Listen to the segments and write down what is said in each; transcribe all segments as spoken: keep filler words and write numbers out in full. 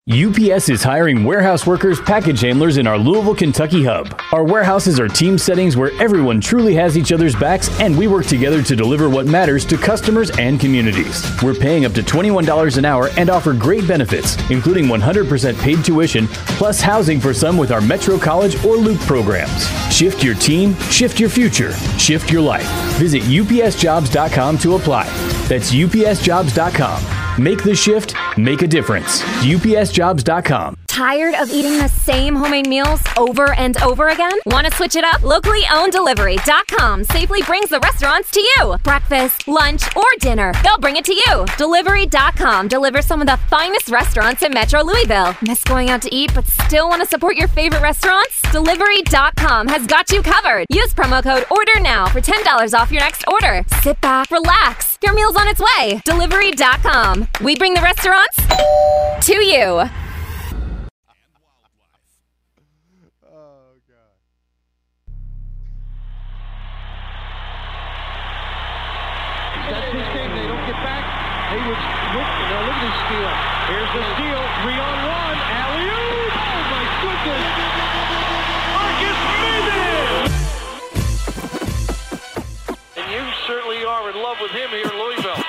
U P S is hiring warehouse workers, package handlers in our Louisville, Kentucky hub. Our warehouses are team settings where everyone truly has each other's backs, and we work together to deliver what matters to customers and communities. We're paying up to twenty-one dollars an hour and offer great benefits, including one hundred percent paid tuition, plus housing for some with our Metro College or Loop programs. Shift your team, shift your future, shift your life. Visit U P S jobs dot com to apply. That's U P S jobs dot com. Make the shift, make a difference. U P S jobs dot com. Tired of eating the same homemade meals over and over again? Want to switch it up? Locally owned delivery dot com safely brings the restaurants to you. Breakfast, lunch, or dinner, they'll bring it to you. Delivery dot com delivers some of the finest restaurants in Metro Louisville. Miss going out to eat but still want to support your favorite restaurants? Delivery dot com has got you covered. Use promo code ORDER NOW for ten dollars off your next order. Sit back, relax. Your meal's on its way. Delivery dot com. We bring the restaurants to you. That's his game. They don't get back. Hayward's look, now look at his steal. Here's the steal. Three on one. Alley-oop. Oh, my goodness. Marcus Mason. And you certainly are in love with him here in Louisville.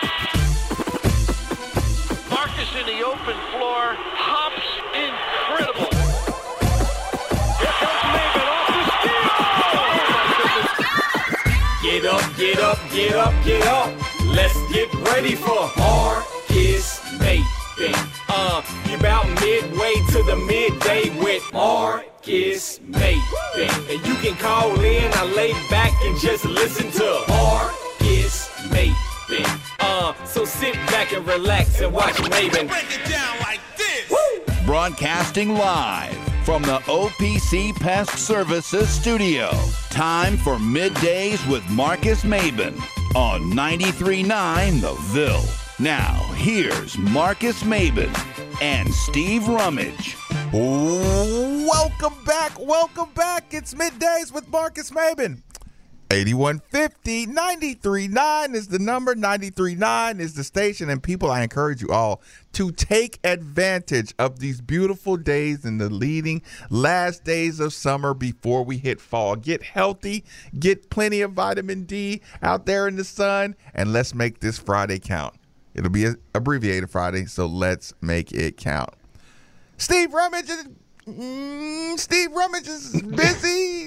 Marcus in the open floor. Hops incredible. Here comes Mason off the steal. Oh, my goodness. Get up, get up, get up, get up. Let's get ready for Marcus Mason. Uh, you're about midway to the midday with Marcus Mason. And you can call in, I lay back and just listen to Marcus Mason. Uh, so sit back and relax and watch Maven. Break it down like this. Woo! Broadcasting live from the O P C Pest Services studio. Time for Middays with Marcus Maben on ninety-three point nine The Ville. Now, here's Marcus Maben and Steve Rummage. Welcome back, welcome back. It's Middays with Marcus Maben. eighty-one fifty, ninety-three point nine is the number, ninety-three point nine is the station, and people, I encourage you all to take advantage of these beautiful days in the leading last days of summer before we hit fall. Get healthy, get plenty of vitamin D out there in the sun, and let's make this Friday count. It'll be an abbreviated Friday, so let's make it count. Steve Rummage is, mm, Steve Rummage is busy.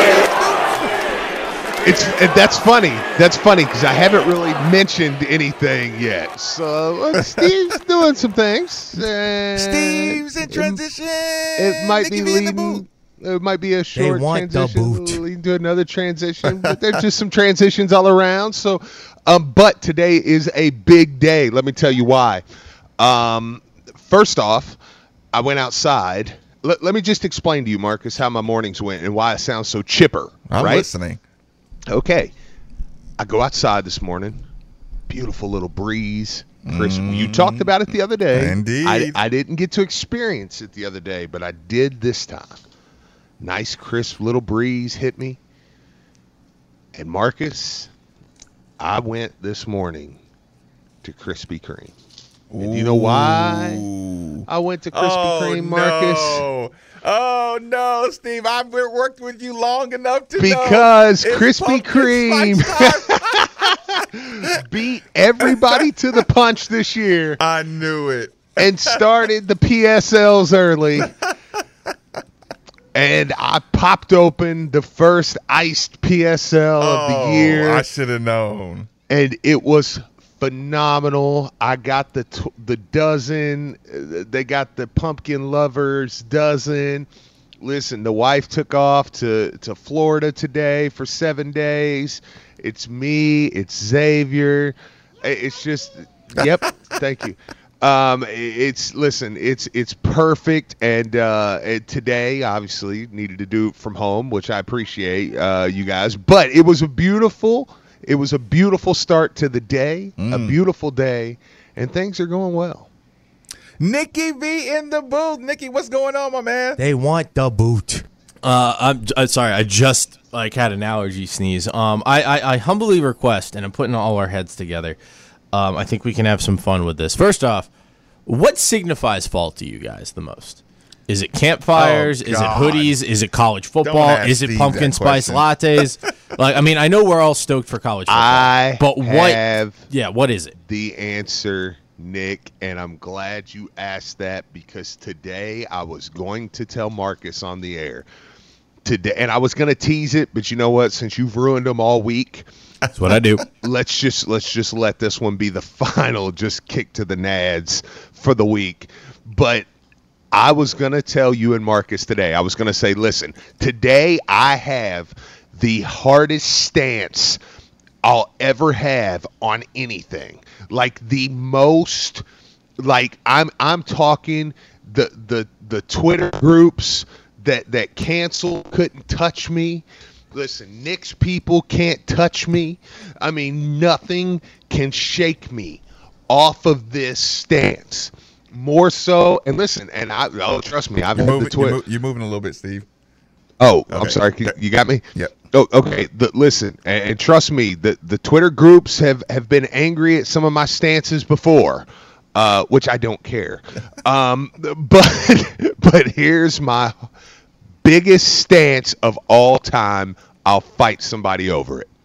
It's that's funny. That's funny because I haven't really mentioned anything yet. So uh, Steve's doing some things. Uh, Steve's in transition. It, it might Nicky be V in the leading. boot. It might be a short want the transition boot. leading to another transition. But there's just some transitions all around. So, um, but today is a big day. Let me tell you why. Um, first off, I went outside. Let, let me just explain to you, Marcus, how my mornings went and why I sound so chipper. I'm right? listening. Okay. I go outside this morning. Beautiful little breeze. Chris, mm, you talked about it the other day. Indeed. I, I didn't get to experience it the other day, but I did this time. Nice, crisp little breeze hit me. And Marcus, I went this morning to Krispy Kreme. And do you know why I went to Krispy oh, Kreme, Marcus? No. Oh, no, Steve. I've worked with you long enough to because know. Because Krispy Kreme beat everybody to the punch this year. I knew it. And started the P S Ls early. And I popped open the first iced P S L oh, of the year. I should have known. And it was phenomenal. I got the t- the dozen. They got the pumpkin lovers dozen. Listen, the wife took off to, to Florida today for seven days. It's me. It's Xavier. It's just, yep. Thank you. Um, it's listen. It's it's perfect. And uh, it, today, obviously, needed to do it from home, which I appreciate, uh, you guys. But it was a beautiful. It was a beautiful start to the day, mm. a beautiful day, and things are going well. Nicky V in the booth. Nicky, what's going on, my man? They want the boot. Uh, I'm, I'm sorry. I just like had an allergy sneeze. Um, I, I, I humbly request, and I'm putting all our heads together. Um, I think we can have some fun with this. First off, What signifies fall to you guys the most? Is it campfires? Oh, is it God. hoodies? Is it college Don't football? ask Is it Steve pumpkin that spice question. lattes? Like, I mean, I know we're all stoked for college football. I but what? have Yeah, what is it? the answer, Nick, and I'm glad you asked that because today I was going to tell Marcus on the air. Today, and I was going to tease it, but you know what? Since you've ruined them all week, That's what I do. let's just let's just let this one be the final just kick to the nads for the week. But I was going to tell you and Marcus today, I was going to say, listen, today I have the hardest stance I'll ever have on anything. Like the most, like I'm I'm talking the the the Twitter groups that that cancel couldn't touch me. Listen, Knicks people can't touch me. I mean, nothing can shake me off of this stance. More so, and listen, and I oh, trust me, I've You're had moving, the Twitter. you're, mo- you're moving a little bit, Steve. Oh, Okay. I'm sorry. You- You got me? Yep. Oh, okay. The, listen, and, and trust me, the, the Twitter groups have, have been angry at some of my stances before, uh, which I don't care. Um, but but here's my biggest stance of all time. I'll fight somebody over it.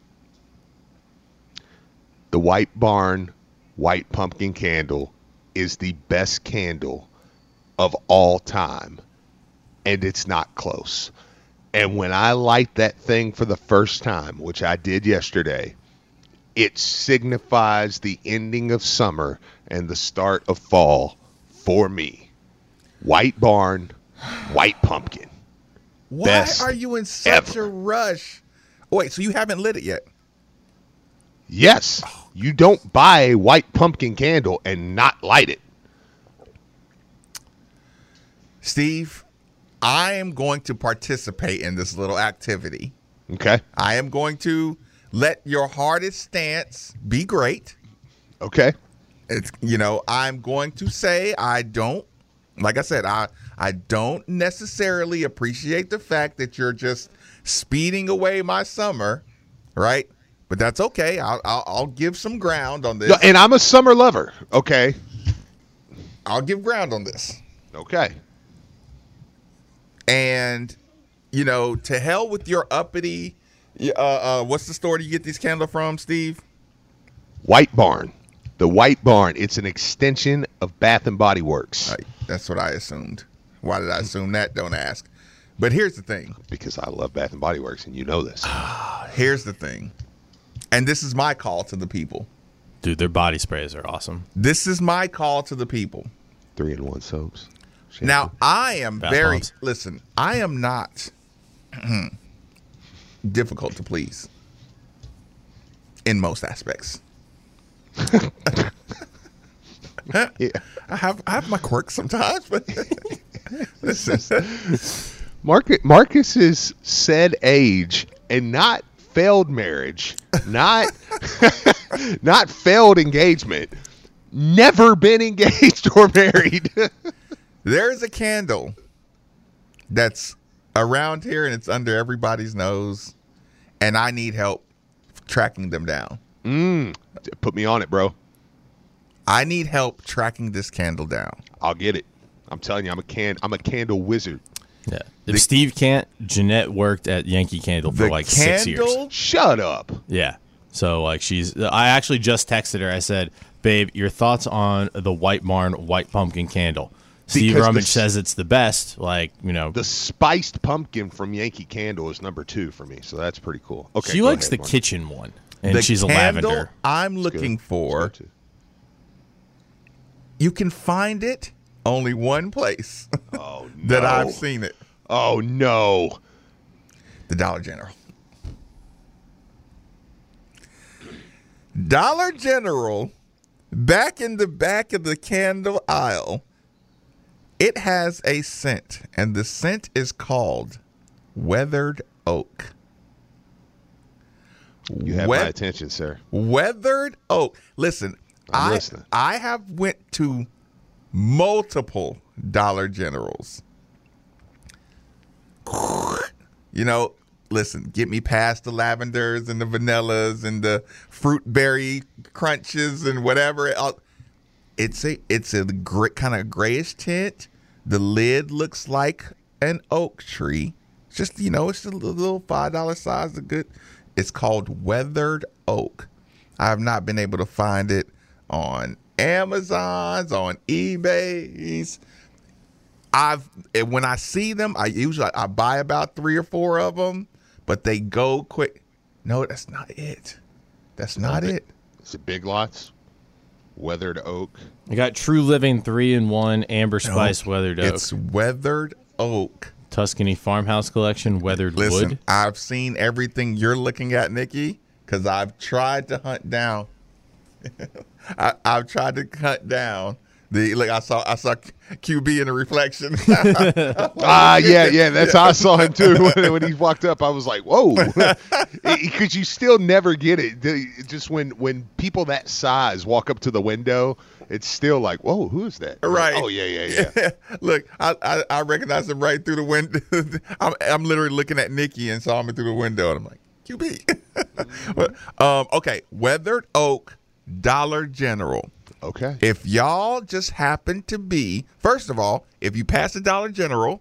The White Barn White Pumpkin Candle is the best candle of all time, and it's not close. And when I light that thing for the first time, which I did yesterday, it signifies the ending of summer and the start of fall for me. White Barn, White Pumpkin. Why Best are you in such ever. a rush? Oh, wait, so you haven't lit it yet? Yes, you don't buy a white pumpkin candle and not light it. Steve, I am going to participate in this little activity. Okay? I am going to let your hardest stance be great. Okay. It's, you know, I'm going to say I don't, like I said, I I don't necessarily appreciate the fact that you're just speeding away my summer, right? But that's okay. I'll I'll, I'll give some ground on this. No, and I'm a summer lover. Okay. I'll give ground on this. Okay. And, you know, to hell with your uppity, uh, uh, what's the store do you get these candles from, Steve? White Barn. The White Barn. It's an extension of Bath and Body Works. Right, that's what I assumed. Why did I assume that? Don't ask. But here's the thing. Because I love Bath and Body Works, and you know this. Here's the thing. And this is my call to the people. Dude, their body sprays are awesome. This is my call to the people. Three in one soaps. Shampoo. Now, I am Bath very, bombs. listen, I am not difficult to please in most aspects. Yeah. I have I have my quirks sometimes, but listen, Marcus, Marcus's said age and not failed marriage, not not failed engagement, never been engaged or married. there's a candle that's around here and it's under everybody's nose, and I need help tracking them down. mm, put me on it, bro. I need help tracking this candle down. I'll get it. I'm telling you, I'm a can. I'm a candle wizard. Yeah. If Steve can't, Jeanette worked at Yankee Candle for The like six years. candle, Shut up. Yeah. So like she's I actually just texted her. I said, "Babe, your thoughts on the White Barn White Pumpkin Candle?" Steve Because Rummage the- says it's the best. Like, you know, The spiced pumpkin from Yankee Candle is number two for me, so that's pretty cool. Okay, she go likes ahead, the Mark. kitchen one. And the she's a candle lavender. I'm It's looking good. for. It's good too. You can find it only one place Oh no. that I've seen it. Oh no. The Dollar General. Dollar General, back in the back of the candle aisle, it has a scent, and the scent is called Weathered Oak. You have Wea- my attention, sir. Weathered Oak. Listen, I'm I listening. I have went to multiple Dollar Generals. You know, listen, get me past the lavenders and the vanillas and the fruit berry crunches and whatever. I'll, it's a it's a gray, kind of grayish tint. The lid looks like an oak tree. It's just, you know, it's a little five dollar size. A good. It's called weathered oak. I have not been able to find it on Amazon's, on eBay's. I've when I see them, I usually I buy about three or four of them, but they go quick. No, that's not it. That's not it. Is it Big Lots? Weathered oak. I got True Living three in one, Amber Spice No, weathered oak. It's weathered oak. Tuscany Farmhouse Collection weathered Listen, wood. I've seen everything you're looking at, Nikki, because I've tried to hunt down. I, I've tried to hunt down the like. I saw I saw Q B in the reflection. Ah, yeah, yeah. That's how I saw him too when, when he walked up. I was like, "Whoa," because you still never get it. The- Just when when people that size walk up to the window, it's still like, "Whoa, who is that?" Right. Oh yeah, yeah, yeah. Look, I, I I recognize him right through the window. I'm I'm literally looking at Nikki and saw him through the window, and I'm like, Q B. But, um, okay, weathered oak, Dollar General. Okay. If y'all just happen to be, first of all, if you pass the Dollar General,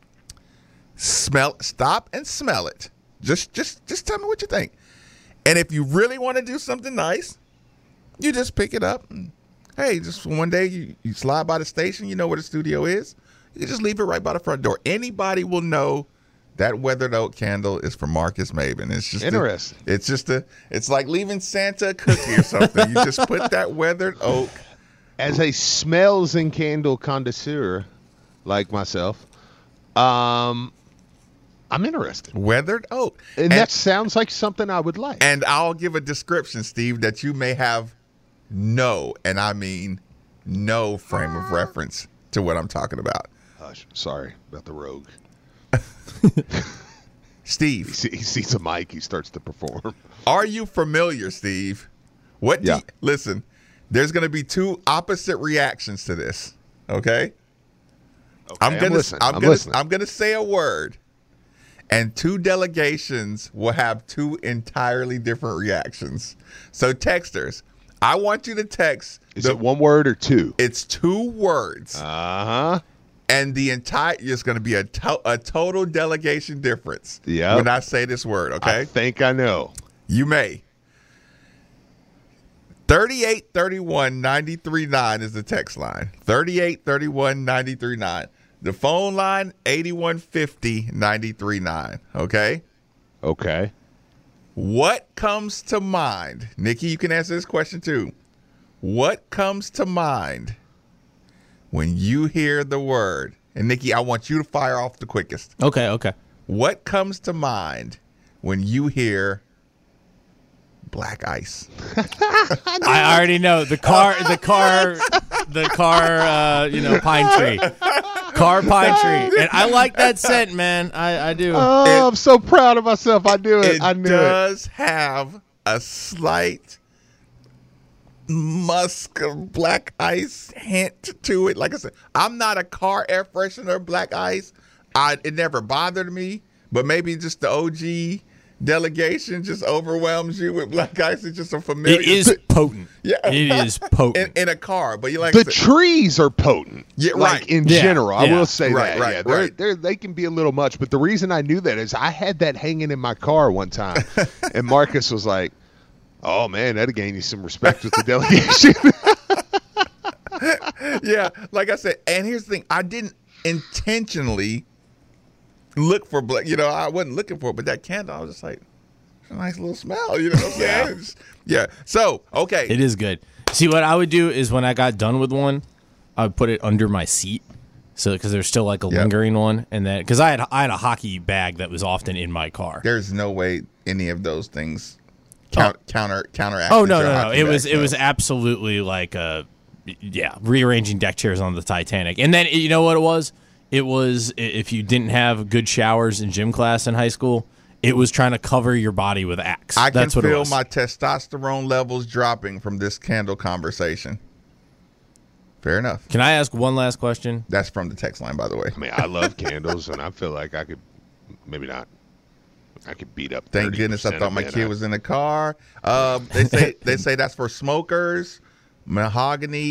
smell, stop and smell it. Just, just, just tell me what you think. And if you really want to do something nice, you just pick it up. And, hey, just one day you, you slide by the station, you know where the studio is. You just leave it right by the front door. Anybody will know that weathered oak candle is from Marcus Maben. It's just Interesting. A, it's just a. It's like leaving Santa a cookie or something. You just put that weathered oak. As a smells and candle connoisseur, like myself, um, I'm interested. Weathered oak. And, And- that sounds like something I would like. And I'll give a description, Steve, that you may have no, and I mean no frame of reference to what I'm talking about. Hush. Sorry about the rogue. Steve, He, see, he sees a mic, he starts to perform. are you familiar, Steve? What? Do Yeah. you, listen, there's going to be two opposite reactions to this. Okay, Okay, I'm gonna, listening. I'm, I'm gonna, listening. I'm gonna say a word, and two delegations will have two entirely different reactions. So, texters, I want you to text. Is the- it one word or two? It's two words. Uh huh. And the entire is going to be a to, a total delegation difference. Yep. When I say this word, okay? I think I know. You may. thirty-eight thirty-one ninety-three nine is the text line. thirty-eight thirty-one ninety-three nine. The phone line eighty-one fifty ninety-three nine, okay? Okay. What comes to mind? Nikki, you can answer this question too. What comes to mind when you hear the word? And Nikki, I want you to fire off the quickest. Okay, okay. What comes to mind when you hear black ice? I already know the car, the car, the car. Uh, you know, pine tree, car pine tree, and I like that scent, man. I, I do. Oh, It- I'm so proud of myself. I knew it. It I knew it. does have a slight musk of black ice hint to it. Like I said, I'm not a car air freshener black ice. I it never bothered me, but maybe just the O G delegation just overwhelms you with black ice. It's just a familiar. It is potent. Yeah. it is potent. in, in a car, but you like The I said, trees are potent. Yeah, like right. in Yeah, general. I yeah. will say Right, that. right, yeah, they're, right. they're, they can be a little much, but the reason I knew that is I had that hanging in my car one time, and Marcus was like, "Oh man, that'll gain you some respect with the delegation." yeah, like I said, and here's the thing: I didn't intentionally look for black. You know, I wasn't looking for it, but that candle, I was just like, it's a nice little smell. You know what I'm saying? It's- yeah. So, okay, It is good. See, what I would do is when I got done with one, I would put it under my seat, so because there's still like a Yep. lingering one, and then because I had I had a hockey bag that was often in my car. there's no way any of those things count, counter counteract. Oh no, no, no! It was it was absolutely like a yeah, rearranging deck chairs on the Titanic. And then you know what it was? It was i- if you didn't have good showers in gym class in high school, it was trying to cover your body with Axe. I can That's what it feel was. my testosterone levels dropping from this candle conversation. Fair enough. Can I ask one last question? That's from the text line, by the way. I mean, I love candles, and I feel like I could maybe not. I could beat up. Thank goodness I thirty percent thought of my men. kid I- was in the car. Um, they say they say that's for smokers. Mahogany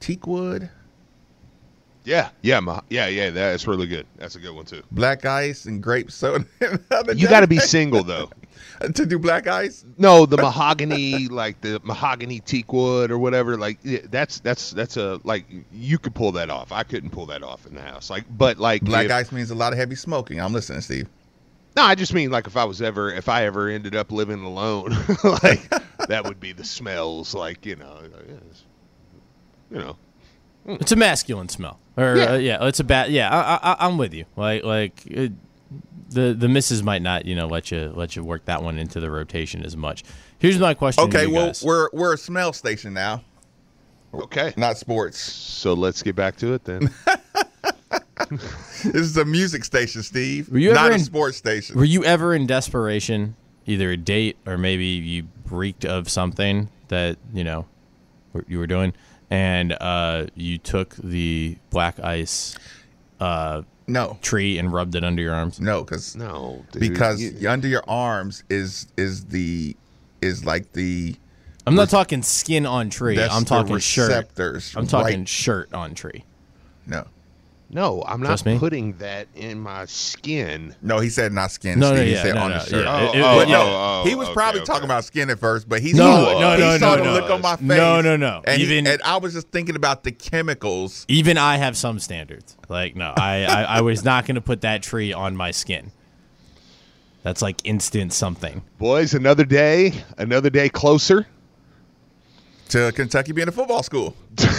Teakwood. Yeah, yeah, ma- yeah, yeah. That's really good. That's a good one too. Black ice and grape soda. You got to be single though to do black ice. No, the mahogany, like the mahogany teak wood or whatever. Like yeah, that's that's that's a like you could pull that off. I couldn't pull that off in the house. Like, but like black if, ice means a lot of heavy smoking. I'm listening, Steve. No, I just mean like if I was ever if I ever ended up living alone, like that would be the smells. Like you know, you know. It's a masculine smell, or Yeah. uh, yeah, it's a bad. Yeah, I, I, I'm with you. Like, like it, the the missus might not, you know, let you let you work that one into the rotation as much. Here's my question. Okay, to you well, guys. we're we're a smell station now, Okay. not sports. So let's get back to it then. This is a music station, Steve. Were you not ever a in- sports station. Were you ever in desperation, either a date or maybe you reeked of something that you know you were doing, and uh, you took the black ice uh, no, tree and rubbed it under your arms? no, because No, dude. because You- under your arms is is the is like the I'm not talking skin on tree. that's I'm the talking shirt. receptors. I'm talking right- shirt on tree. no. No, I'm not Trust me? putting that in my skin. No, he said not skin. No, Steve. no, he yeah, said no, on no, the shirt. yeah. Oh, It- it- oh, But no, oh, he was okay, probably okay. talking about skin at first, but he's No, he, no, he no, started no, to no. look on my face. No, no, no. And, he- Even- and I was just thinking about the chemicals. Even I have some standards. Like, no, I, I, I was not going to put that tree on my skin. That's like instant something. Boys, another day, another day closer. To Kentucky being a football school.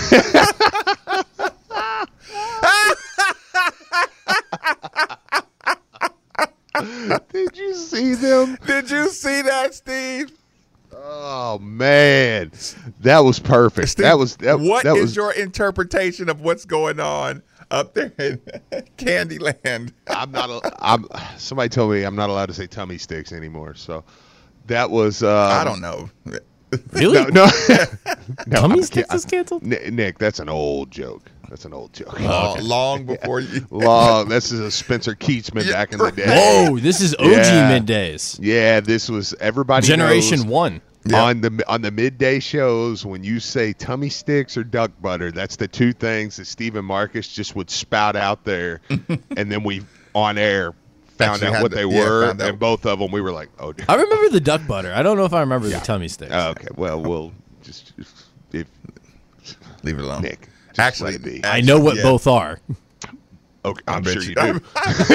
Did you see them? Did you see that, Steve? Oh man, that was perfect. Steve, that was that, what that is was. your interpretation of what's going on up there in Candyland? I'm not. A, I'm. Somebody told me I'm not allowed to say tummy sticks anymore. So that was. Uh, I don't know. Really? No, no. no Tummy I'm- sticks I'm- is canceled? Ni- Nick, that's an old joke. That's an old joke. Uh, long before you. Long. This is a Spencer Keatsman Yeah, back in the day. Whoa, this is O G Yeah. middays. Yeah, this was everybody Generation knows one. Yeah. on the on the midday shows when you say tummy sticks or duck butter. That's the two things that Steve and Marcus just would spout out there, and then we on air found Actually out had what to- they yeah, were, found out. and both of them we were like, oh, dude. I remember the duck butter. I don't know if I remember the tummy sticks. Oh, okay. Well, we'll just, just if Leave it alone. Nick. Just Actually, let it be. I know what yeah. both are. Okay, I'm bet sure you- you do.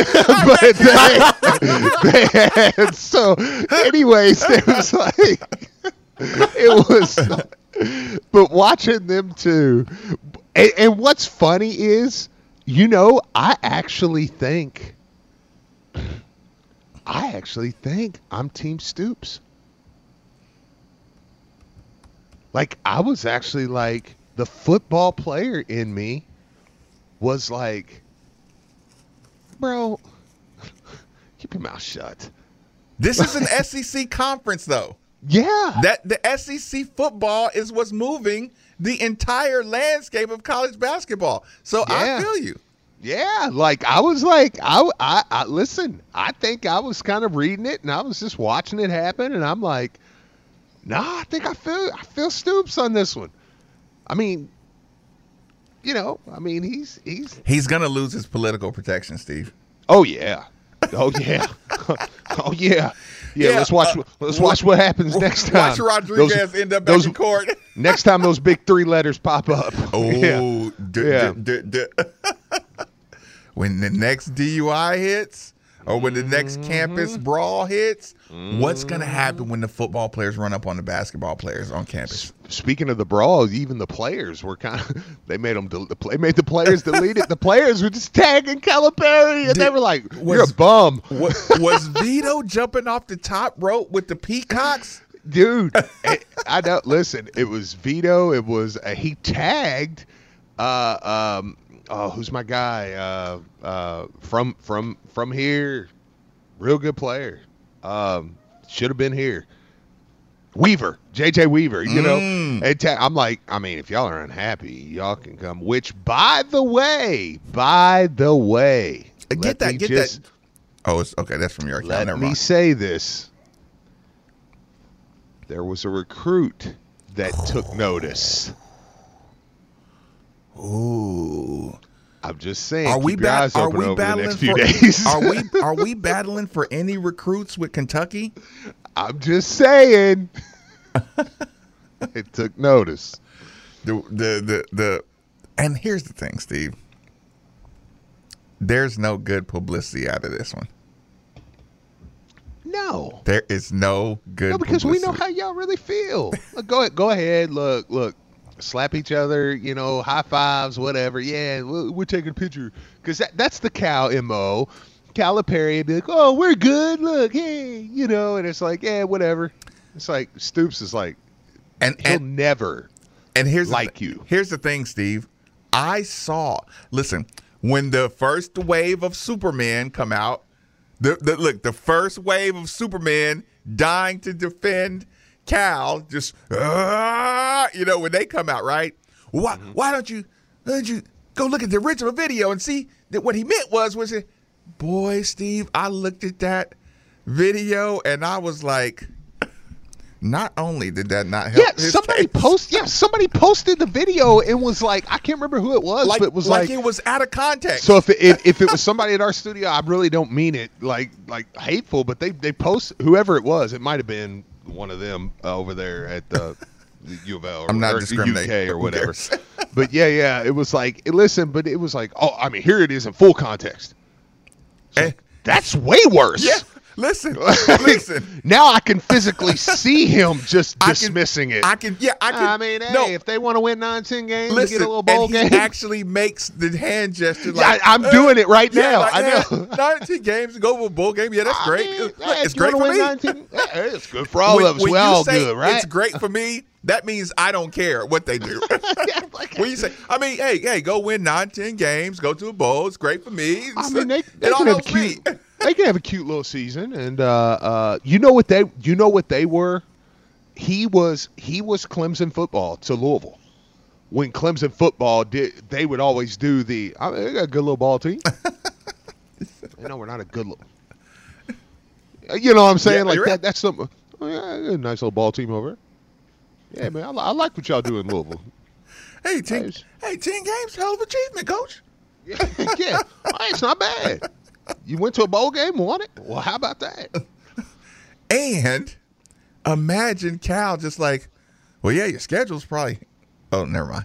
but they, they had, so, anyways, it was like, it was, but watching them too. And, and what's funny is, you know, I actually think, I actually think I'm Team Stoops. Like, I was actually like, the football player in me was like, bro, keep your mouth shut. This is an S E C conference, though. Yeah. That the S E C football is what's moving the entire landscape of college basketball. So Yeah. I feel you. Yeah, like I was like I, I, I listen. I think I was kind of reading it, and I was just watching it happen, and I'm like, nah, I think I feel I feel Stoops on this one. I mean, you know, I mean he's he's. He's gonna lose his political protection, Steve. Oh yeah, oh yeah, oh yeah, yeah. Yeah, let's watch. uh, let's watch what happens next time. Watch Rodriguez Those- end up back those- in court. Next time those big three letters pop up. Oh, Yeah. d- Yeah. d- d- d- when the next D U I hits, or when the next campus brawl hits, what's going to happen when the football players run up on the basketball players on campus? Speaking of the brawls, even the players were kind of they made them del- the play made the players delete it. The players were just tagging Calipari, and they Did- were like, "You're was- a bum, What, was Vito jumping off the top rope with the peacocks? dude." I, I don't listen. It was Vito. It was uh, he tagged. Uh, um, oh, who's my guy? Uh, uh, from from from here, real good player. Um, should have been here. Weaver, J J Weaver, you know. Mm. And ta- I'm like, I mean, if y'all are unhappy, y'all can come. Which, by the way, by the way, Uh, Get let that, me get just, that. Oh, it's okay. That's from your account. Let Never me mind. say this. There was a recruit that took notice. Ooh. I'm just saying. Are we, keep your bat- eyes are open we over battling the next few for? days. are we are we battling for any recruits with Kentucky? I'm just saying. It took notice. The, the the the and here's the thing, Steve. There's no good publicity out of this one. No. There is no good No, because publicity. we know how y'all really feel. Look, go ahead, go ahead. Look, look. Slap each other, you know, high fives, whatever. Yeah, we're, we're taking a picture. Because that, that's the Cal M O. Calipari would be like, oh, we're good. Look, hey, you know, and it's like, yeah, whatever. It's like Stoops is like, and he'll and, never and here's like the, you. Here's the thing, Steve. I saw. Listen, when the first wave of Superman come out, the, the look, the first wave of Superman dying to defend Cal, just uh, you know, when they come out, right? Why mm-hmm. why don't you why don't you go look at the original video and see that what he meant was was it, boy, Steve, I looked at that video and I was like, not only did that not help. Yeah, his somebody case, post. Yeah, somebody posted the video and was like, I can't remember who it was, like, but it was like, like, it was out of context. So if it, if, if it was somebody at our studio, I really don't mean it like like hateful, but they they post whoever it was. It might have been one of them uh, over there at the U of L or, I'm not or discriminating, U K or who whatever. cares? But yeah, yeah, it was like, listen, but it was like, oh, I mean, here it is in full context. So Eh. that's way worse. Yeah, listen, listen. Now I can physically see him just I can- dismissing it. I can, yeah, I can. I mean, hey, no, if they want to win nine, ten games, and listen, get a little bowl and he game. actually makes the hand gesture. Yeah, Like, I- I'm uh, doing it right yeah, now. like, I yeah, know. nineteen games to go to a bowl game. Yeah, that's I great. mean, Look, hey, it's you great wanna for win me. nineteen yeah, it's good for all When- of us. when We you all say good, right? It's great for me. That means I don't care what they do. When you say, I mean, hey, hey, go win nine, ten games, go to a bowl. It's great for me. I mean, they, it they all can have a helps me. cute. They can have a cute little season, and uh, uh, you know what they, you know what they were. He was he was Clemson football to Louisville. When Clemson football did, they would always do the. I mean, they got a good little ball team. You know, we're not a good little. You know what I'm saying? Yeah, like you're that. right. That's something. Oh, yeah, a nice little ball team over there. Yeah, man, I, li- I like what y'all do in Louisville. Hey, ten, Nice. hey, ten games, hell of achievement, coach. Yeah, yeah. Hey, it's not bad. You went to a bowl game, won it. Well, how about that? And imagine Cal just like, well, yeah, your schedule's probably. Oh, never mind.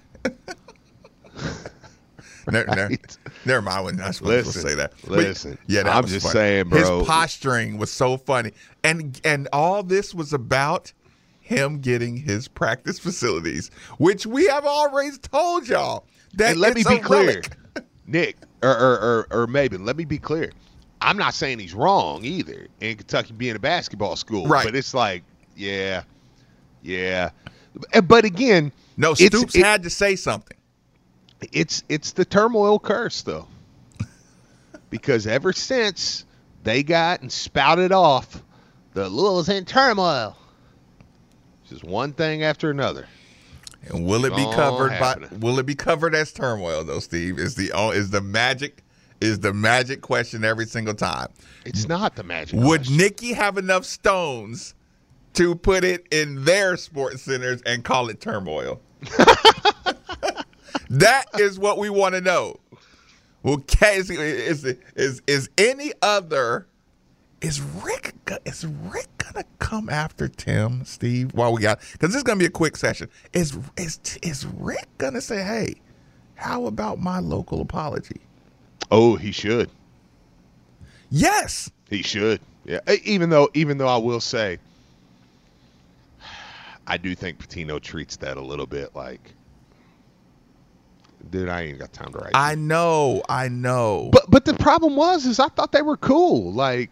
never, never, Right. never mind. I wasn't not supposed Listen, to say that. But, listen. yeah, that I'm was just funny. saying, bro. His posturing was so funny, and and all this was about him getting his practice facilities, which we have already told y'all that. And let me it's be a clear, relic. Nick, or or, or or Maben, let me be clear. I'm not saying he's wrong either in Kentucky being a basketball school. Right. But it's like, yeah, yeah. And- But again, No, it's- Stoops it- had to say something. it's it's the turmoil curse though. Because ever since they got and spouted off the Louisville's in turmoil. Just one thing after another. And will it be It's all covered by? happening. Will it be covered as turmoil though, Steve? Is the oh, is the magic is the magic question every single time? It's not the magic. Would question. Nikki have enough stones to put it in their sports centers and call it turmoil? That is what we want to know. Well, is, is is is any other? Is Rick is Rick gonna come after Tim, Steve? While we got, because this is gonna be a quick session. Is is is Rick gonna say, "Hey, how about my local apology?" Oh, he should. Yes. He should. Yeah. E- Even though, even though I will say, I do think Patino treats that a little bit like, dude, I ain't got time to write. I know, I know. But but the problem was, is I thought they were cool. Like,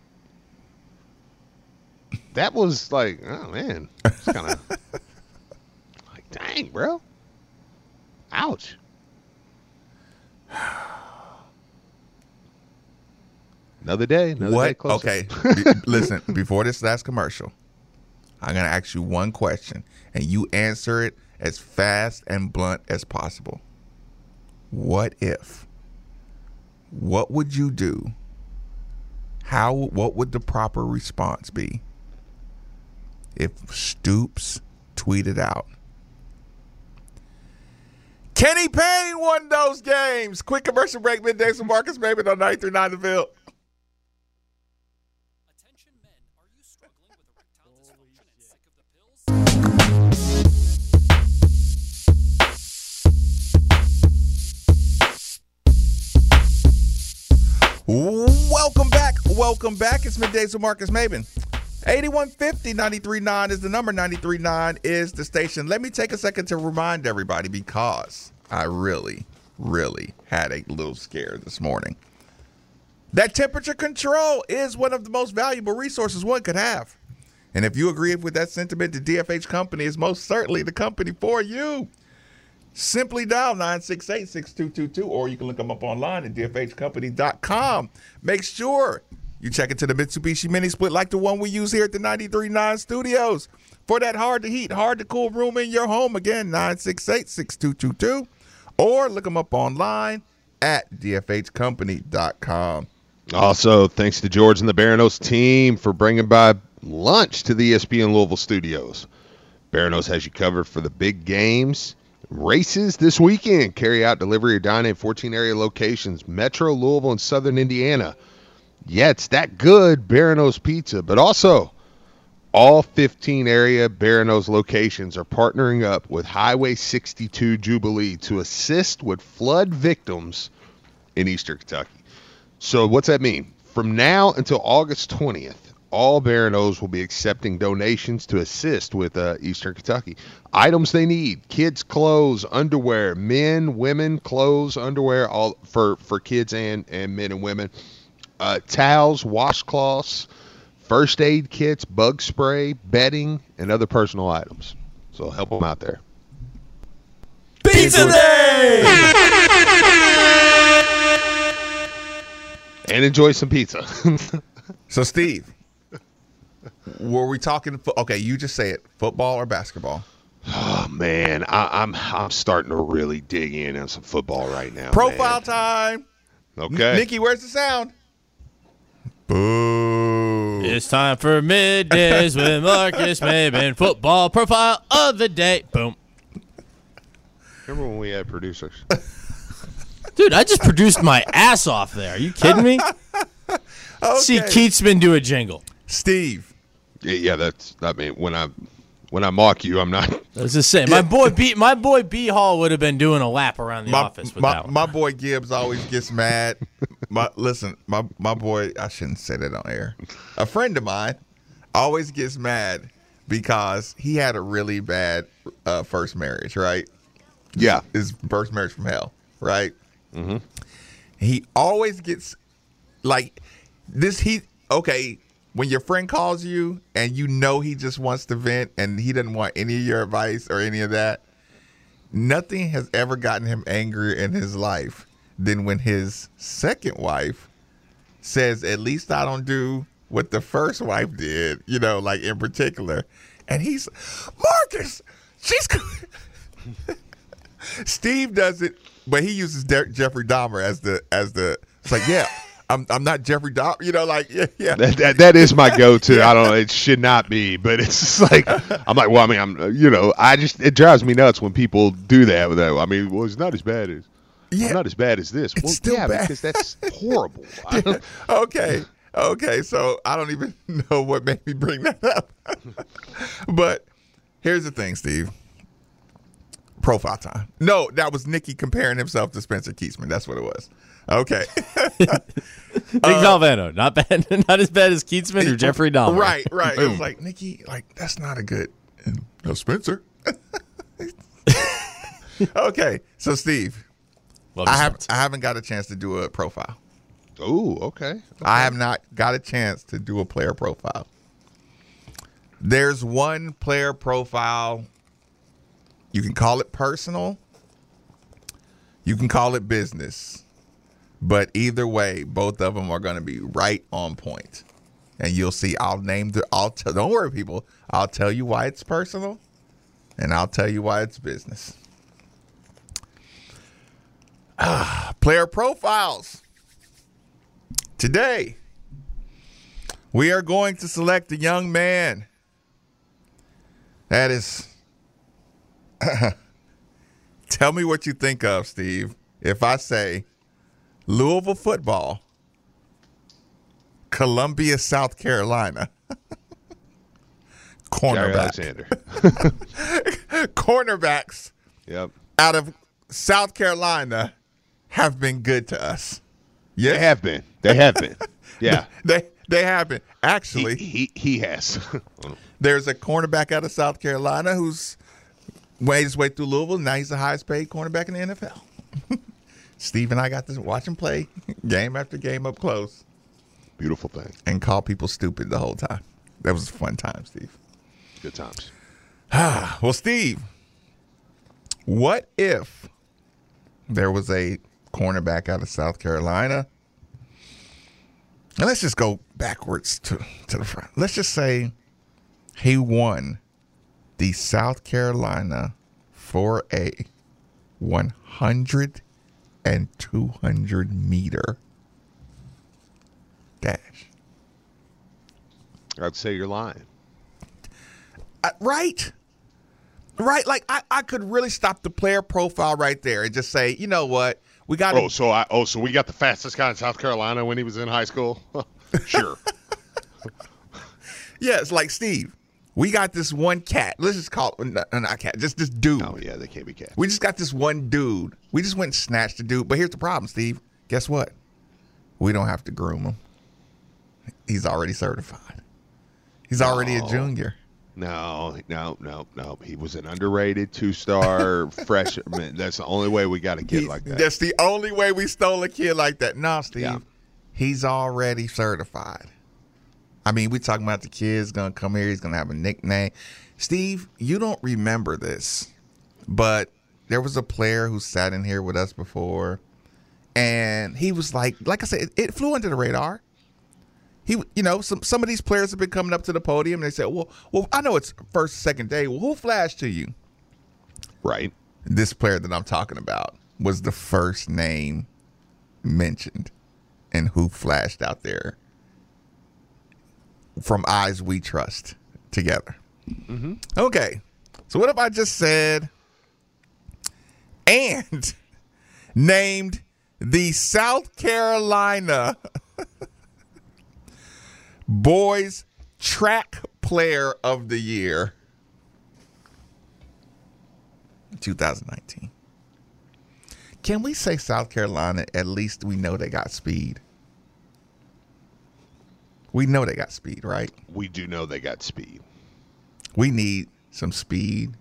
that was like, oh man, it's kind of like, dang, bro, ouch. Another day, another day What? closer. Okay. Be- listen, before this last commercial, I'm going to ask you one question, and you answer it as fast and blunt as possible. What if? What would you do? How? What would the proper response be if Stoops tweeted out, Kenny Payne won those games. Quick commercial break, middays with Marcus Maven on ninety-three point nine The Ville. Attention men, are you struggling with erectile dysfunction and sick of the pills? Welcome back. Welcome back. It's middays with Marcus Maven. eighty-one fifty, ninety-three point nine is the number. ninety-three point nine is the station. Let me take a second to remind everybody because I really, really had a little scare this morning. That temperature control is one of the most valuable resources one could have. And if you agree with that sentiment, the D F H company is most certainly the company for you. Simply dial nine six eight, six two two two, or you can look them up online at D F H company dot com. Make sure you check into the Mitsubishi Mini Split like the one we use here at the ninety-three point nine studios for that hard-to-heat, hard-to-cool room in your home. Again, nine six eight, six two two two, or look them up online at D F H company dot com. Also, thanks to George and the Baranos team for bringing by lunch to the E S P N Louisville studios. Baranos has you covered for the big games. Races this weekend. Carry out, delivery, or dine in fourteen area locations, Metro, Louisville, and Southern Indiana. Yeah, it's that good, Baranos Pizza. But also, all fifteen area Baranos locations are partnering up with Highway sixty-two Jubilee to assist with flood victims in Eastern Kentucky. So what's that mean? From now until August twentieth, all Baranos will be accepting donations to assist with uh, Eastern Kentucky. Items they need: kids' clothes, underwear, men, women, clothes, underwear, all for, for kids and, and men and women. Uh, towels, washcloths, first aid kits, bug spray, bedding, and other personal items. So help them out there. Pizza Day! And enjoy some pizza. So, Steve, were we talking? Fo- okay, you just say it. Football or basketball? Oh man, I, I'm I'm starting to really dig in on some football right now. Profile man. time. Okay, N- Nikki, where's the sound? Boo! It's time for middays with Marcus Maben. Football profile of the day. Boom. Remember when we had producers? Dude, I just produced my ass off there. Are you kidding me? Okay. See Keatsman do a jingle. Steve. Yeah, yeah, that's. I mean, when I when I mock you, I'm not. I was just saying, my boy B, my boy B Hall would have been doing a lap around the My, office with my, that one. my boy Gibbs always gets mad. My listen, my my boy. I shouldn't say that on air. A friend of mine always gets mad because he had a really bad uh, first marriage. Right? Yeah, his first marriage from hell. Right? Mm-hmm. He always gets like this. He okay. When your friend calls you and you know he just wants to vent and he doesn't want any of your advice or any of that, nothing has ever gotten him angrier in his life than when his second wife says, at least I don't do what the first wife did, you know, like in particular. And he's, Marcus, she's Steve does it, but he uses De- Jeffrey Dahmer as the, as the, it's like, yeah. I'm I'm not Jeffrey Dahmer, you know, like yeah, yeah. That, that that is my go-to. yeah. I don't know, it should not be, but it's just like I'm like, well, I mean, I'm, you know, I just it drives me nuts when people do that. With that, I mean, well, it's not as bad as, yeah, I'm not as bad as this. It's well, still yeah, bad. because that's horrible. yeah. Okay, okay, so I don't even know what made me bring that up, but here's the thing, Steve. Profile time. No, that was Nikki comparing himself to Spencer Keatsman. That's what it was. Okay. Nick uh, Valvano, not bad, not as bad as Keatsman or Jeffrey Dahmer. Right, right. It was like, Nikki, like that's not a good. No, Spencer. Okay, so Steve, I have I haven't got a chance to do a profile. Oh, okay. okay. I have not got a chance to do a player profile. There's one player profile. You can call it personal. You can call it business. But either way, both of them are going to be right on point. And you'll see, I'll name the, I'll tell, don't worry, people. I'll tell you why it's personal, and I'll tell you why it's business. Ah, player profiles. Today, we are going to select a young man that is Tell me what you think of, Steve, if I say Louisville football, Columbia, South Carolina. Cornerback. Alexander. Cornerbacks Yep. out of South Carolina have been good to us. Yes? They have been. They have been. Yeah. They they have been. Actually, He he, he has. there's a cornerback out of South Carolina who's made his way through Louisville. Now he's the highest paid cornerback in the N F L. Steve and I got to watch him play game after game up close Beautiful thing. and call people stupid the whole time. That was a fun time, Steve. Good times. Well, Steve, what if there was a cornerback out of South Carolina? And let's just go backwards to, to the front. Let's just say he won the South Carolina four A one hundred and two hundred meter dash. I'd say you're lying. Uh, right. Right. Like, I, I could really stop the player profile right there and just say, you know what? We got Oh, so I oh so we got the fastest guy in South Carolina when he was in high school? Sure. Yeah, it's like, Steve, we got this one cat. Let's just call it, not, not cat, just this dude. Oh, yeah, they can't be cats. We just got this one dude. We just went and snatched the dude. But here's the problem, Steve. Guess what? We don't have to groom him. He's already certified. He's already a No. junior. No, no, no, no. He was an underrated two-star freshman. That's the only way we got a kid He- like that. That's the only way we stole a kid like that. No, Steve. Yeah. He's already certified. I mean, we talking about the kid's going to come here. He's going to have a nickname. Steve, you don't remember this, but there was a player who sat in here with us before, and he was like, like I said, it, it flew under the radar. He, you know, some some of these players have been coming up to the podium, and they said, well, well, I know it's first, second day. Well, who flashed to you? Right. This player that I'm talking about was the first name mentioned and who flashed out there from Eyes We Trust together. Mm-hmm. Okay. So what if I just said and named the South Carolina Boys Track Player of the Year twenty nineteen? Can we say South Carolina, at least we know they got speed? We know they got speed, right? We do know they got speed. We need some speed.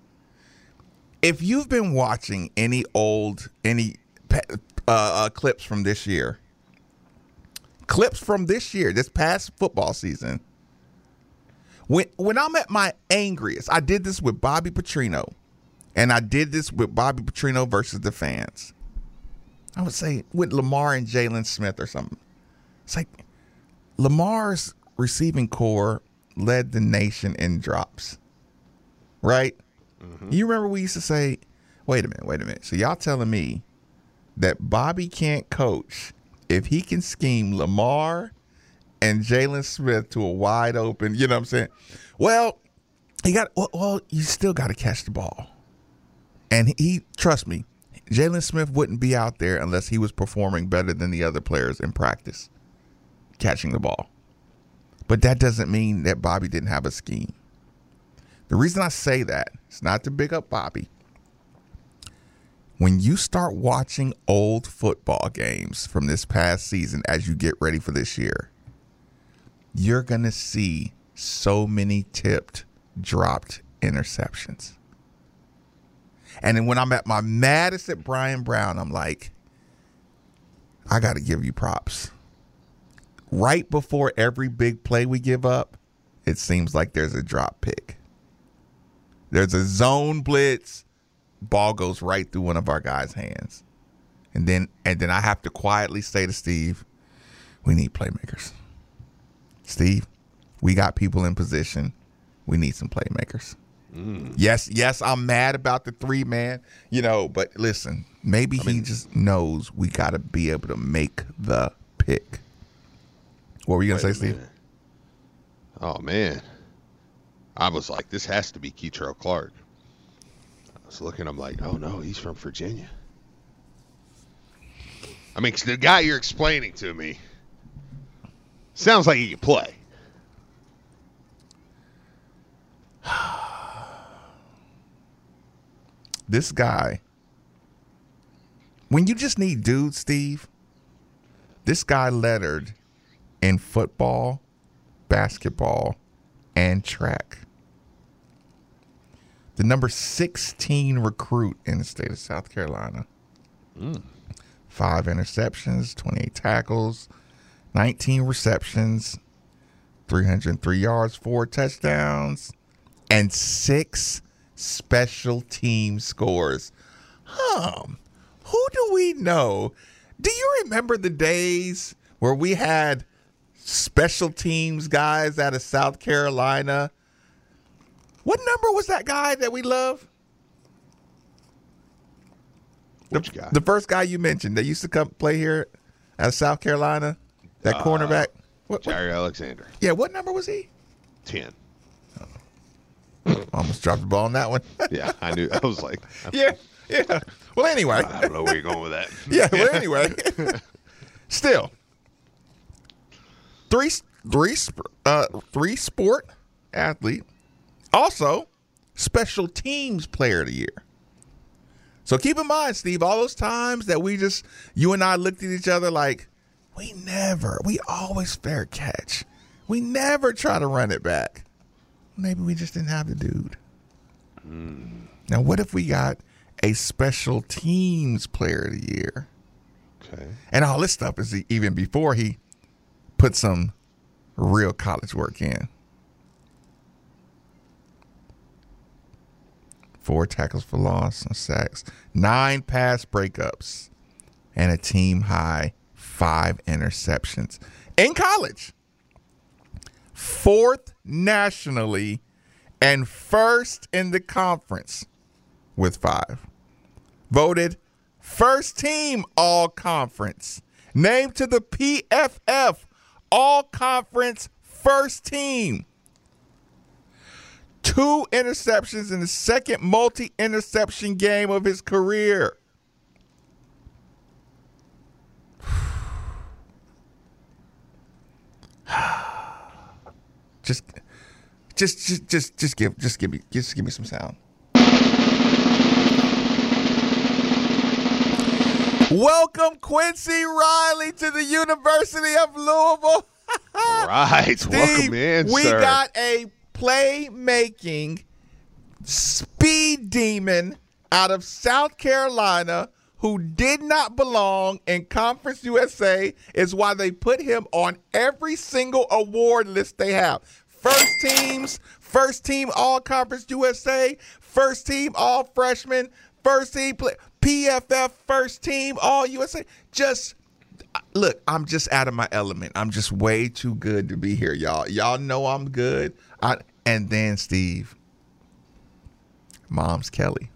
If you've been watching any old, any uh, uh, clips from this year, clips from this year, this past football season, when when I'm at my angriest, I did this with Bobby Petrino, and I did this with Bobby Petrino versus the fans. I would say with Lamar and Jalen Smith or something. It's like Lamar's receiving core led the nation in drops, right? Mm-hmm. You remember we used to say, wait a minute, wait a minute. So y'all telling me that Bobby can't coach if he can scheme Lamar and Jalen Smith to a wide open, you know what I'm saying? Well, he got, well, well you still got to catch the ball. And he, trust me, Jalen Smith wouldn't be out there unless he was performing better than the other players in practice, catching the ball. But that doesn't mean that Bobby didn't have a scheme. The reason I say that is not to big up Bobby. When you start watching old football games from this past season as you get ready for this year, you're going to see so many tipped, dropped interceptions. And then when I'm at my maddest at Brian Brown, I'm like, I got to give you props. Right before every big play we give up, it seems like there's a drop pick. There's a zone blitz. Ball goes right through one of our guys' hands. And then and then I have to quietly say to Steve, we need playmakers. Steve, we got people in position. We need some playmakers. Mm. Yes, yes, I'm mad about the three man, you know, but listen, maybe I mean, he just knows we got to be able to make the pick. What were you going to say, Steve? Minute. Oh, man. I was like, this has to be Keitrell Clark. was looking, I'm like, oh no, he's from Virginia. I mean, 'cause the guy you're explaining to me sounds like he can play. This guy, when you just need dudes, Steve, this guy lettered in football, basketball, and track. The number sixteen recruit in the state of South Carolina. Mm. Five interceptions, twenty-eight tackles, nineteen receptions, three hundred three yards, four touchdowns, and six special team scores. Um, who do we know? Do you remember the days where we had special teams guys out of South Carolina? What number was that guy that we love? Which the, guy? The first guy you mentioned that used to come play here out of South Carolina, that Uh, cornerback. What, what, Jair Alexander. yeah, what number was he? ten. Almost dropped the ball on that one. Yeah, I knew. I was like, yeah, yeah. Well, anyway. I don't know where you're going with that. Yeah, well, anyway. Still. Three, three, sp- uh, three sport athlete. Also, special teams player of the year. So keep in mind, Steve, all those times that we just, you and I looked at each other like, we never, we always fair catch. We never try to run it back. Maybe we just didn't have the dude. Mm. Now, what if we got a special teams player of the year? Okay. And all this stuff is even before he put some real college work in. Four tackles for loss and sacks, nine pass breakups, and a team high five interceptions in college. Fourth nationally and first in the conference with five. Voted first team all conference. Named to the P F F all conference first team. Two interceptions in the second multi-interception game of his career. Just, just, just, just, just give, just give me, just give me some sound. Welcome Quincy Riley to the University of Louisville. Right, Steve, welcome in, we sir. got a playmaking speed demon out of South Carolina who did not belong in Conference U S A, is why they put him on every single award list they have. First teams, first team all Conference U S A, first team all freshmen, first team play, P F F first team all U S A. Just look, I'm just out of my element. I'm just way too good to be here, y'all. Y'all know I'm good. I, and then Steve, Mom's Kelly.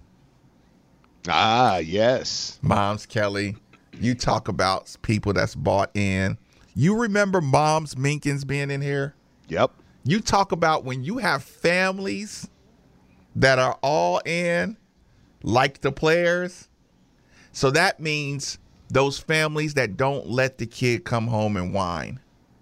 Ah, yes. Mom's Kelly. You talk about people that's bought in. You remember Mom's Minkins being in here? Yep. You talk about when you have families that are all in, like the players. So that means those families that don't let the kid come home and whine.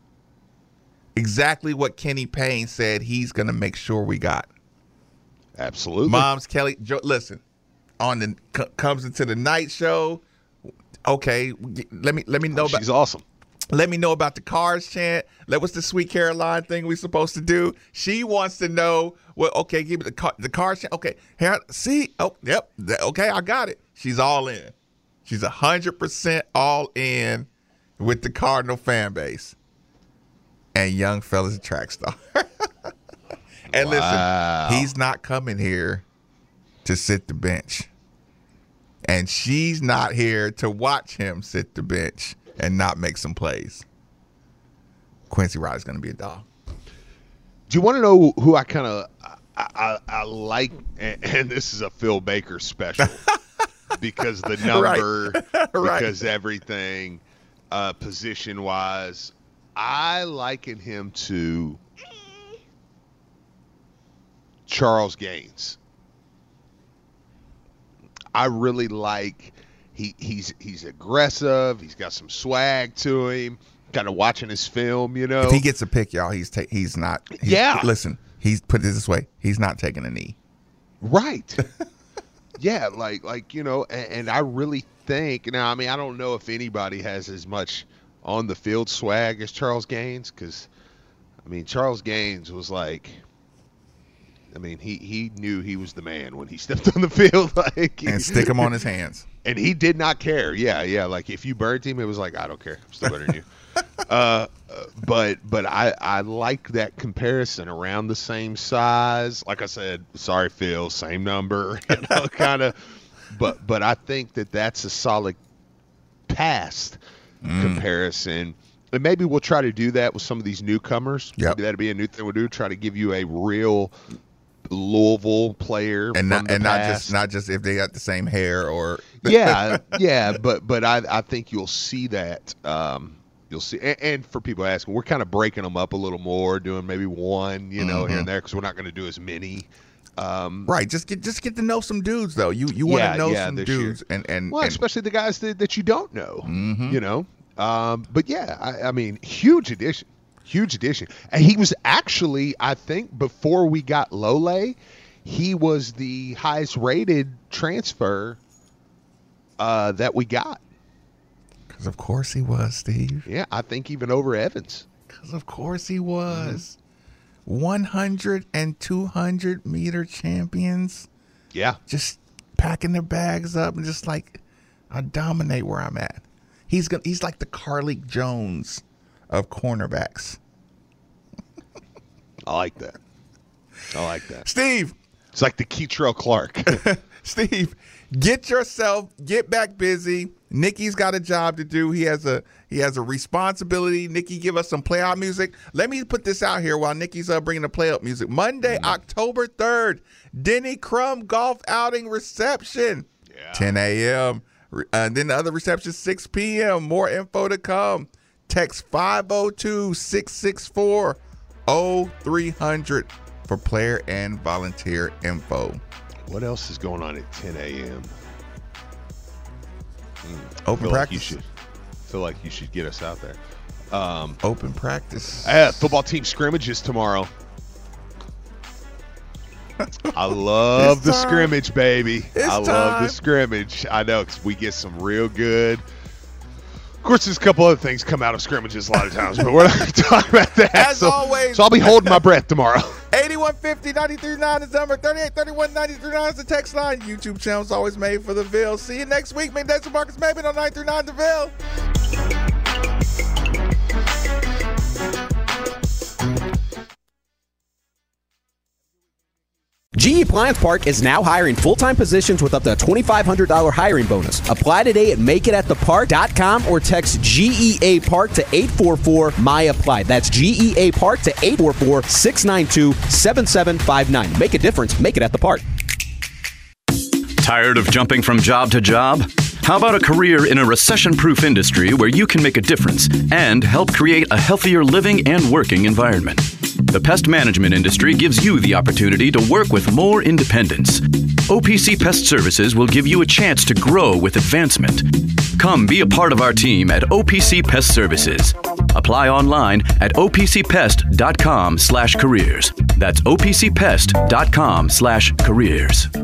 Exactly what Kenny Payne said he's going to make sure we got. Absolutely. Mom's Kelly. Jo- listen, on the c- comes into the night show. Okay, let me let me know oh, about. She's awesome. Let me know about the Cars chant. Let what's the Sweet Caroline thing we supposed to do? She wants to know. Well, okay, give me the car, the Cars chant. Okay, here, see. Oh, yep. th- Okay, I got it. She's all in. She's a hundred percent all in with the Cardinal fan base. And young fella's a track star. And Wow. listen, he's not coming here to sit the bench. And she's not here to watch him sit the bench and not make some plays. Quincy Riley's going to be a dog. Do you want to know who I kind of I, I, I like? And, and this is a Phil Baker special because the number, Right. because everything, uh, position wise, I liken him to Charles Gaines. I really like he he's he's aggressive. He's got some swag to him. Kind of watching his film, you know. If he gets a pick, y'all, he's ta- he's not. He's, Yeah. Listen, he's put it this way: he's not taking a knee. Right. Yeah, like like you know, and, and I really think now. I mean, I don't know if anybody has as much on the field swag as Charles Gaines, because I mean, Charles Gaines was like, I mean, he he knew he was the man when he stepped on the field, like And stick him on his hands. and he did not care. Yeah, yeah. Like if you burned him, it was like, I don't care. I'm still better than you. uh, but but I I like that comparison, around the same size. Like I said, sorry Phil, same number, you know, kind of. But but I think that that's a solid past Mm. comparison. And maybe we'll try to do that with some of these newcomers. Yep. Maybe that'd be a new thing we'll do. Try to give you a real Louisville player, And from not the and not past. just not just if they got the same hair or yeah, yeah, but but I I think you'll see that. Um, you'll see, and, and for people asking, we're kind of breaking them up a little more, doing maybe one, you know, here and there, because we're not going to do as many. Um, right. Just get just get to know some dudes though. You you want to Yeah, know yeah, some this dudes and and, well, and especially the guys that, that you don't know, Mhm. you know. Um, but yeah, I, I mean, huge addition, huge addition, and he was actually, I think, before we got Lole, he was the highest rated transfer uh, that we got. because of course he was, Steve. Yeah, I think even over Evans. Because of course he was. one hundred and two hundred meter champions. Yeah. Just packing their bags up and just like, I dominate where I'm at. He's gonna. He's like the Carlik Jones of cornerbacks. I like that. I like that. Steve, It's like the Keitrell Clark. Steve, get yourself, get back busy. Nikki's got a job to do. He has a he has a responsibility. Nikki, give us some playout music. Let me put this out here while Nikki's uh, bringing the playout music. Monday, October third, Denny Crum golf outing reception, Yeah. ten a.m. Uh, and then the other reception, six p.m. More info to come. Text five oh two, six six four, oh three hundred for player and volunteer info. What else is going on at ten a.m.? Open feel like you practice. should feel like you should get us out there. Um, Open practice. uh, football team scrimmages tomorrow. I love It's the time. scrimmage, baby. It's I love time. the scrimmage. I know, 'cause we get some real good. Of course, there's a couple other things come out of scrimmages a lot of times, but we're not going to talk about that. As so, always. so I'll be holding my breath tomorrow. eighty-one fifty, ninety-three nine is the number. thirty-eight thirty-one, ninety-three nine is the text line. YouTube channel's always made for the Ville. See you next week. Middays with Marcus Maben on nine three nine The Ville. G E Appliance Park is now hiring full-time positions with up to a twenty-five hundred dollars hiring bonus. Apply today at make it at the park dot com or text G E A Park to eight four four M Y apply. That's G E A Park to eight four four, six nine two, seven seven five nine. Make a difference. Make it at the park. Tired of jumping from job to job? How about a career in a recession-proof industry where you can make a difference and help create a healthier living and working environment? The pest management industry gives you the opportunity to work with more independence. O P C Pest Services will give you a chance to grow with advancement. Come be a part of our team at O P C Pest Services. Apply online at O P C pest dot com slash careers. That's O P C pest dot com slash careers.